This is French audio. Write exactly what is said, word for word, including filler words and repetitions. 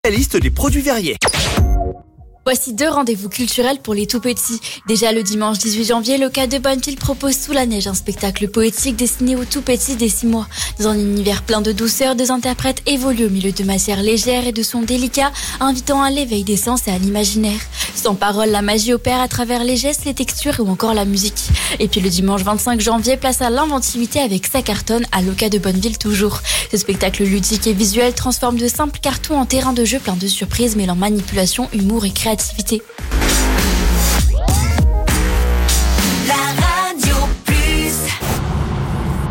liste des produits verriers. Voici deux rendez-vous culturels pour les tout-petits. Déjà le dimanche dix-huit janvier, l'Oka de Bonneville propose Sous la neige, un spectacle poétique destiné aux tout-petits dès six mois. Dans un univers plein de douceur, deux interprètes évoluent au milieu de matières légères et de sons délicats, invitant à l'éveil des sens et à l'imaginaire. Sans parole, la magie opère à travers les gestes, les textures ou encore la musique. Et puis le dimanche vingt-cinq janvier, place à l'inventivité avec Ça cartonne à l'Oka de Bonneville toujours. Ce spectacle ludique et visuel transforme de simples cartons en terrain de jeu plein de surprises mêlant manipulation, humour et créativité.